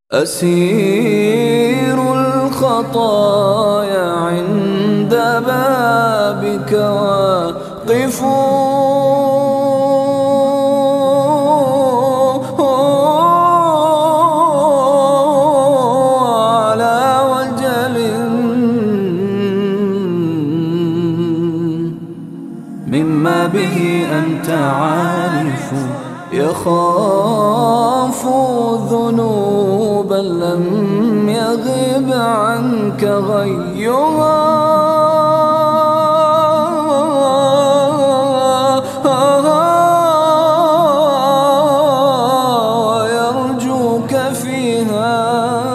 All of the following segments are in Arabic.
أسير الخطايا عند بابك واقف على وجل مما به أنت عارف، يخاف ذنوبا لم يغب عنك غيها، ويرجوك فيها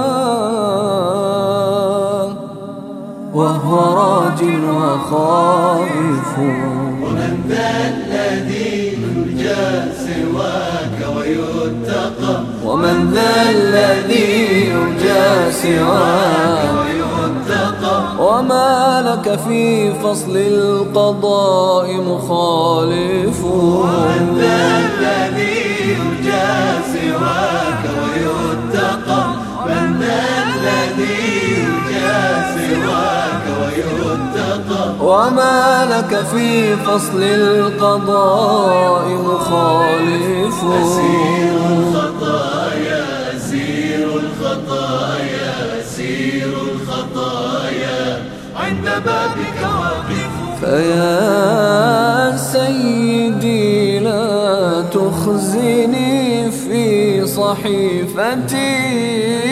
وهو راج وخائف. ومن ذا الذي يرجى سواك ويتقى، ومن ذا الذي يرجى سواك ويتقى، وما لك في فصل القضاء مخالف. ومن ذا الذي يرجى سواك ويتقى، من ذا الذي يرجى سواك ويتقى، وما لك في فصل القضاء مخالف. أسير الخطايا أسير الخطايا أسير الخطايا عند بابك واقف. فيا سيدي لا تخزني في صحيفتي،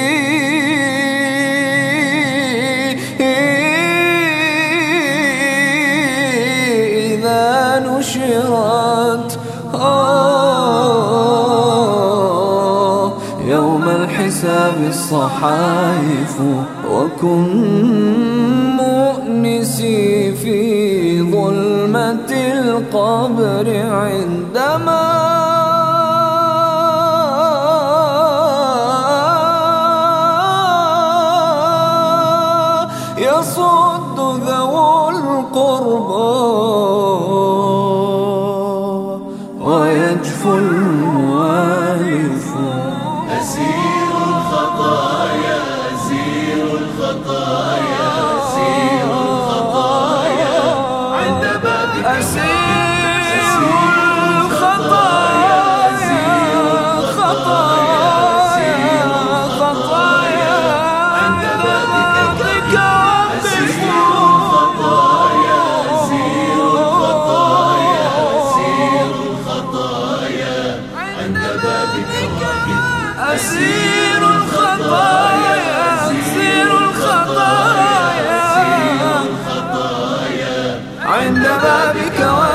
نشرت يوم الحساب الصحائف، وكن مؤنسي في ظلمة القبر عندما يصد ذو القربى ويجفو الموالف. أسير الخطايا أسير الخطايا أسير الخطايا عند بابك. أسير الخطايا أسير الخطايا أسير الخطايا عند بابك واقف. أسير الخطايا أسير الخطايا عند بابك.